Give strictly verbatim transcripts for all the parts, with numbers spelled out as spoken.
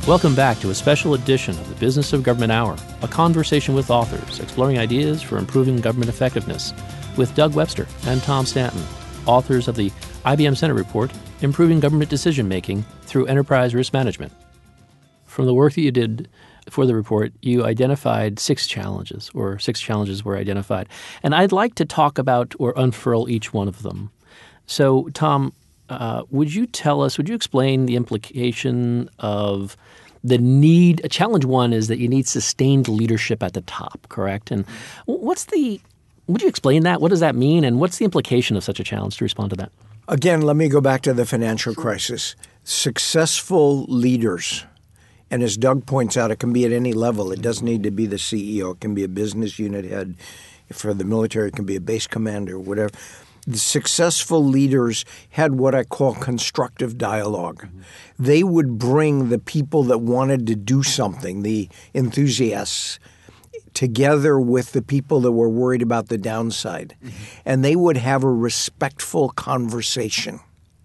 Welcome back to a special edition of the Business of Government Hour, a conversation with authors exploring ideas for improving government effectiveness, with Doug Webster and Tom Stanton, authors of the I B M Senate Report, Improving Government Decision-Making Through Enterprise Risk Management. From the work that you did for the report, you identified six challenges, or six challenges were identified. And I'd like to talk about or unfurl each one of them. So, Tom, uh, would you tell us, would you explain the implication of the need? Challenge one is that you need sustained leadership at the top, correct? And what's the – would you explain that? What does that mean? And what's the implication of such a challenge to respond to that? Again, let me go back to the financial crisis. Successful leaders – and as Doug points out, it can be at any level. It doesn't need to be the C E O. It can be a business unit head. For the military, it can be a base commander, whatever. The successful leaders had what I call constructive dialogue. Mm-hmm. They would bring the people that wanted to do something, the enthusiasts, together with the people that were worried about the downside. Mm-hmm. And they would have a respectful conversation.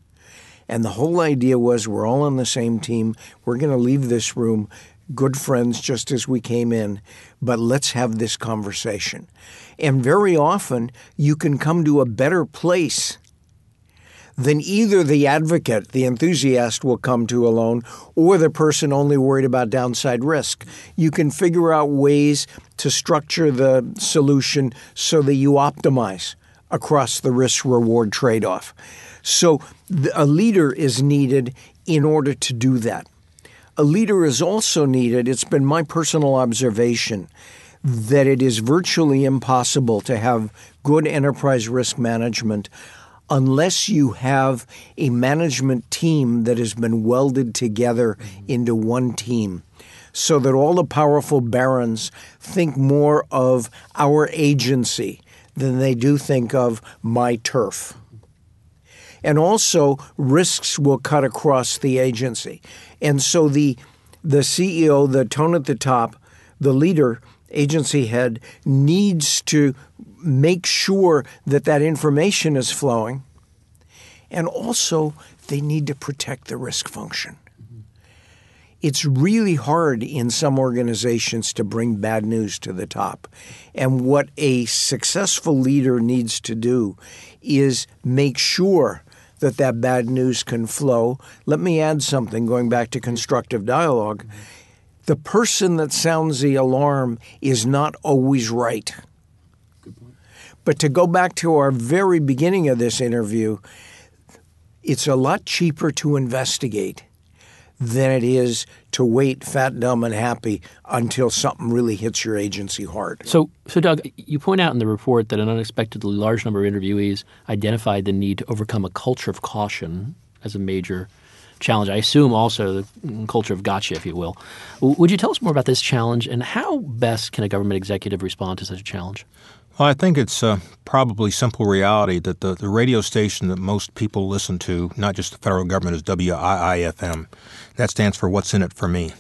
And the whole idea was we're all on the same team. We're going to leave this room good friends just as we came in, but let's have this conversation. And very often you can come to a better place than either the advocate, the enthusiast, will come to alone, or the person only worried about downside risk. You can figure out ways to structure the solution so that you optimize across the risk-reward trade-off. So a leader is needed in order to do that. A leader is also needed, it's been my personal observation, that it is virtually impossible to have good enterprise risk management unless you have a management team that has been welded together into one team, so that all the powerful barons think more of our agency than they do think of my turf. And also, risks will cut across the agency. And so the the C E O, the tone at the top, the leader, agency head, needs to make sure that that information is flowing. And also, they need to protect the risk function. Mm-hmm. It's really hard in some organizations to bring bad news to the top. And what a successful leader needs to do is make sure that that bad news can flow. Let me add something, going back to constructive dialogue. Mm-hmm. The person that sounds the alarm is not always right. Good point. But to go back to our very beginning of this interview, it's a lot cheaper to investigate than it is to wait fat, dumb, and happy until something really hits your agency hard. So, so Doug, you point out in the report that an unexpectedly large number of interviewees identified the need to overcome a culture of caution as a major challenge. I assume also the culture of gotcha, if you will. Would you tell us more about this challenge, and how best can a government executive respond to such a challenge? Well, I think it's uh, probably simple reality that the, the radio station that most people listen to, not just the federal government, is W I I F M. That stands for What's in It for Me.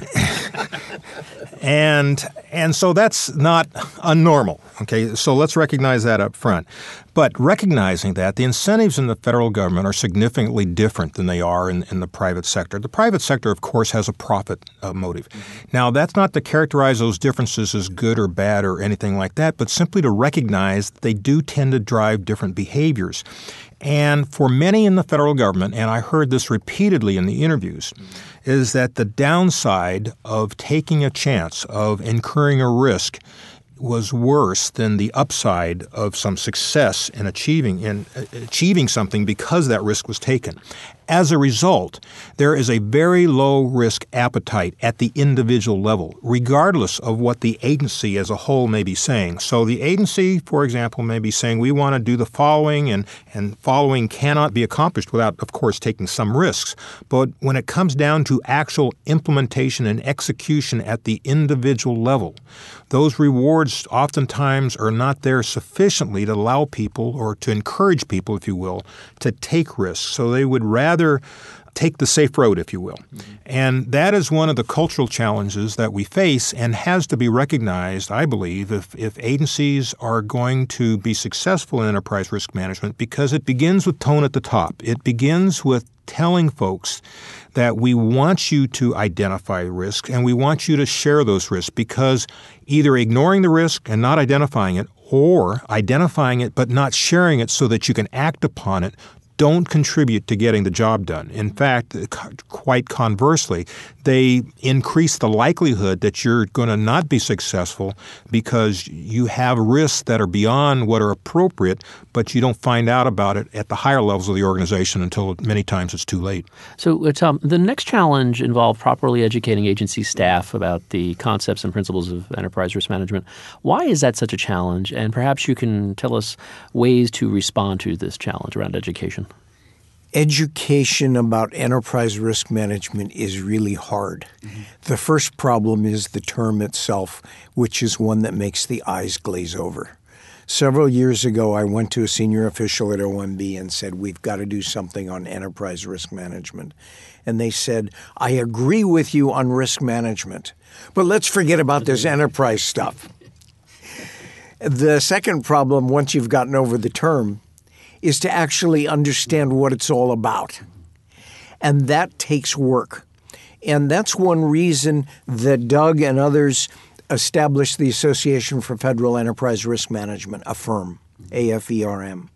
and and so that's not unnormal. Okay, so let's recognize that up front. But recognizing that, the incentives in the federal government are significantly different than they are in, in the private sector. The private sector, of course, has a profit uh, motive. Mm-hmm. Now, that's not to characterize those differences as good or bad or anything like that, but simply to recognize that they do tend to drive different behaviors. And for many in the federal government, and I heard this repeatedly in the interviews, mm-hmm. is that the downside of taking a chance, of incurring a risk, was worse than the upside of some success in achieving in uh, achieving something because that risk was taken. As a result, there is a very low risk appetite at the individual level, regardless of what the agency as a whole may be saying. So the agency, for example, may be saying we want to do the following, and, and following cannot be accomplished without, of course, taking some risks. But when it comes down to actual implementation and execution at the individual level, those rewards oftentimes are not there sufficiently to allow people, or to encourage people, if you will, to take risks. So they would rather rather take the safe road, if you will. Mm-hmm. And that is one of the cultural challenges that we face and has to be recognized, I believe, if, if agencies are going to be successful in enterprise risk management, because it begins with tone at the top. It begins with telling folks that we want you to identify risk and we want you to share those risks, because either ignoring the risk and not identifying it, or identifying it but not sharing it so that you can act upon it, don't contribute to getting the job done. In fact, quite conversely, they increase the likelihood that you're going to not be successful because you have risks that are beyond what are appropriate, but you don't find out about it at the higher levels of the organization until many times it's too late. So, uh, Tom, the next challenge involved properly educating agency staff about the concepts and principles of enterprise risk management. Why is that such a challenge? And perhaps you can tell us ways to respond to this challenge around education. Education about enterprise risk management is really hard. Mm-hmm. The first problem is the term itself, which is one that makes the eyes glaze over. Several years ago, I went to a senior official at O M B and said, we've got to do something on enterprise risk management. And they said, I agree with you on risk management, but let's forget about this enterprise stuff. The second problem, once you've gotten over the term, is to actually understand what it's all about. And that takes work. And that's one reason that Doug and others established the Association for Federal Enterprise Risk Management, A F E R M, A F E R M.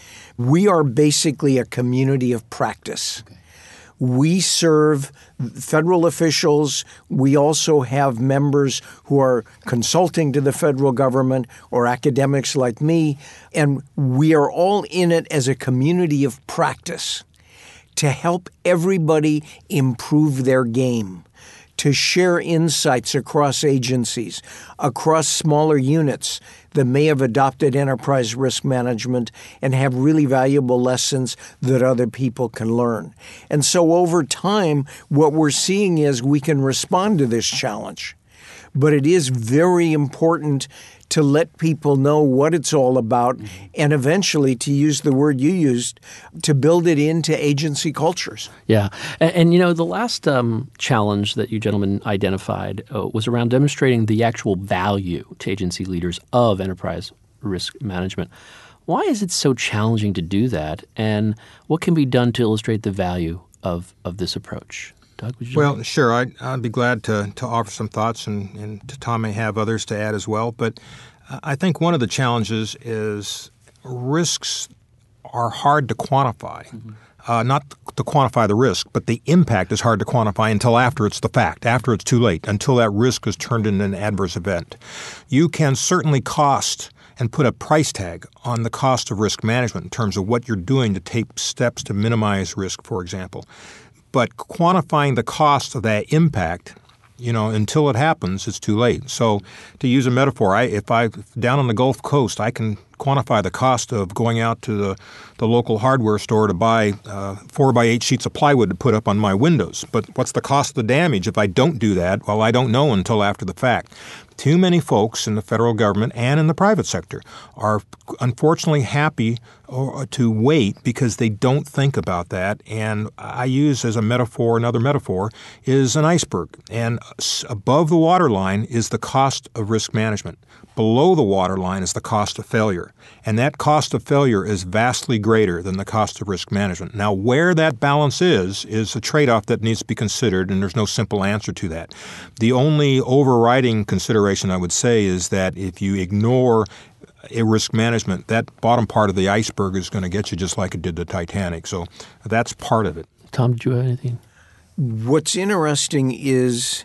We are basically a community of practice. Okay. We serve federal officials. We also have members who are consulting to the federal government or academics like me. And we are all in it as a community of practice to help everybody improve their game, to share insights across agencies, across smaller units that may have adopted enterprise risk management and have really valuable lessons that other people can learn. And so over time, what we're seeing is we can respond to this challenge. But it is very important to let people know what it's all about, mm-hmm. and eventually, to use the word you used, to build it into agency cultures. Yeah. And, and you know, the last um, challenge that you gentlemen identified uh, was around demonstrating the actual value to agency leaders of enterprise risk management. Why is it so challenging to do that? And what can be done to illustrate the value of, of this approach? Doug, would you well, like? Sure. I'd, I'd be glad to, to offer some thoughts, and, and Tom may have others to add as well. But I think one of the challenges is risks are hard to quantify. Mm-hmm. Uh, not to quantify the risk, but the impact is hard to quantify until after it's the fact, after it's too late, until that risk is turned into an adverse event. You can certainly cost and put a price tag on the cost of risk management in terms of what you're doing to take steps to minimize risk, for example. But quantifying the cost of that impact, you know, until it happens, it's too late. So to use a metaphor, I, if I down on the Gulf Coast, I can quantify the cost of going out to the, the local hardware store to buy uh, four by eight sheets of plywood to put up on my windows. But what's the cost of the damage if I don't do that? Well, I don't know until after the fact. Too many folks in the federal government and in the private sector are unfortunately happy to wait because they don't think about that. And I use as a metaphor, another metaphor, is an iceberg. And above the waterline is the cost of risk management. Below the waterline is the cost of failure. And that cost of failure is vastly greater than the cost of risk management. Now, where that balance is, is a trade-off that needs to be considered, and there's no simple answer to that. The only overriding consideration I would say is that if you ignore a risk management, that bottom part of the iceberg is going to get you just like it did the Titanic. So that's part of it. Tom, did you have anything? What's interesting is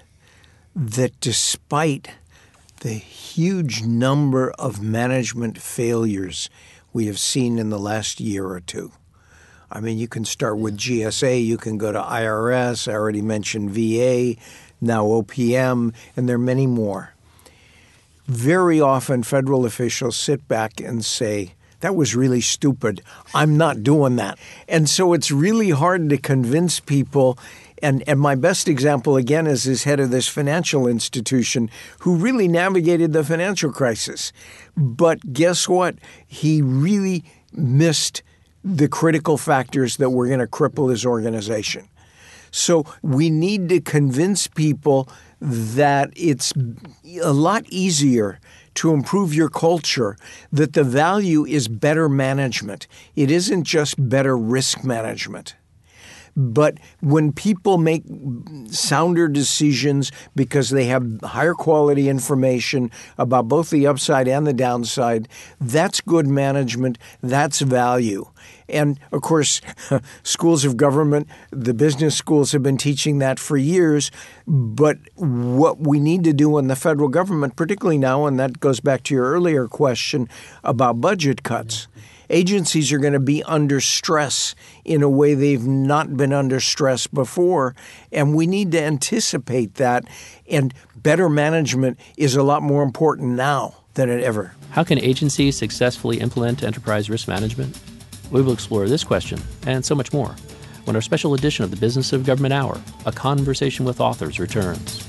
that despite the huge number of management failures we have seen in the last year or two, I mean, you can start with G S A, you can go to I R S, I already mentioned V A, now O P M, and there are many more. Very often federal officials sit back and say, that was really stupid. I'm not doing that. And so it's really hard to convince people. And, and my best example, again, is as head of this financial institution who really navigated the financial crisis. But guess what? He really missed the critical factors that were going to cripple his organization. So we need to convince people that it's a lot easier to improve your culture, that the value is better management. It isn't just better risk management. But when people make sounder decisions because they have higher quality information about both the upside and the downside, that's good management. That's value. And, of course, schools of government, the business schools have been teaching that for years. But what we need to do in the federal government, particularly now, and that goes back to your earlier question about budget cuts, agencies are going to be under stress in a way they've not been under stress before, and we need to anticipate that. And better management is a lot more important now than it ever. How can agencies successfully implement enterprise risk management? We will explore this question and so much more when our special edition of the Business of Government Hour, A Conversation with Authors, returns.